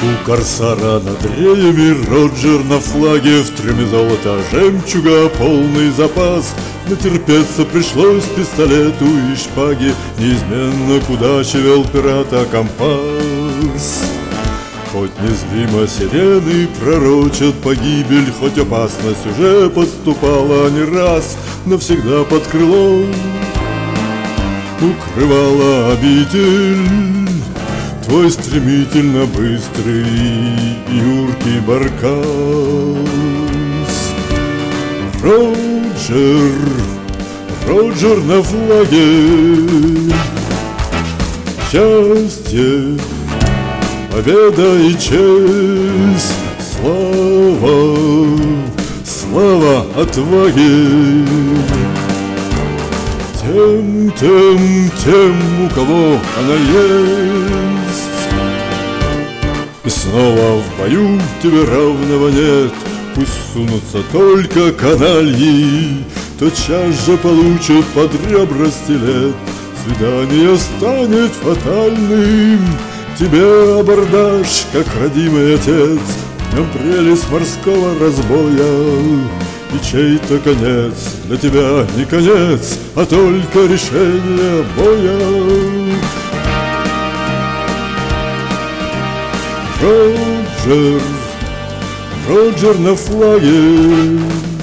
У корсара над реями Роджер на флаге, в трюме золота жемчуга полный запас. Натерпеться пришлось пистолету и шпаги, неизменно к удаче вел пирата компас. Хоть незримо сирены пророчат погибель, хоть опасность уже подступала не раз, навсегда под крылом укрывала обитель твой стремительно быстрый и юркий баркас. Роджер, Роджер на флаге, счастье, победа и честь, слава, слава отваге. Тем, у кого она есть. И снова в бою тебе равного нет. Пусть сунутся только канальи, тотчас же получат под ребра стилет. Свидание станет фатальным, тебе абордаж, как родимый отец. В нем прелесть морского разбоя и чей-то конец. Для тебя не конец, а только решение боя. Роджер, Роджер на флаге,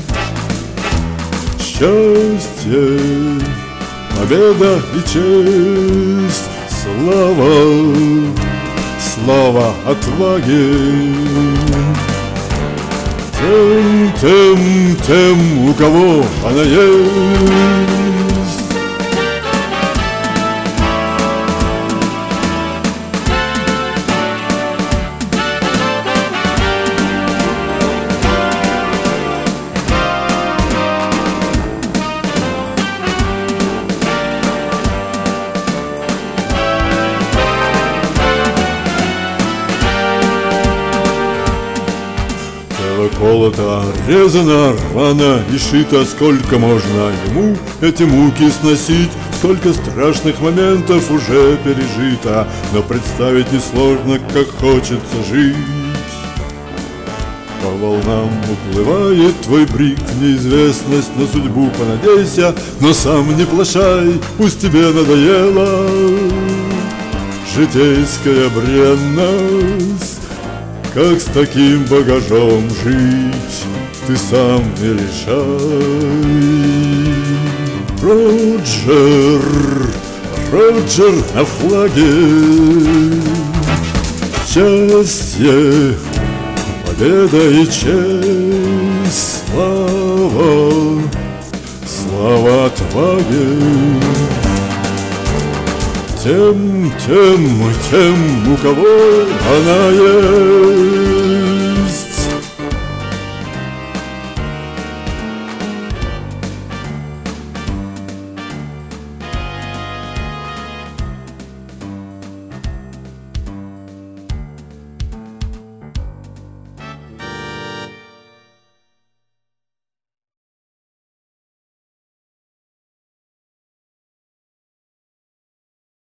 счастье, победа и честь, слава, слава отваги. Тем, у кого она есть. Колото, резано, рвано и шито, сколько можно ему эти муки сносить. Столько страшных моментов уже пережито, но представить несложно, как хочется жить. По волнам уплывает твой брик в неизвестность, на судьбу понадейся, но сам не плашай, пусть тебе надоело житейская бренность. Как с таким багажом жить, ты сам не решай. Роджер, Роджер на флаге, счастье, победа и честь, слава, слава отваге. Тем, у кого она есть.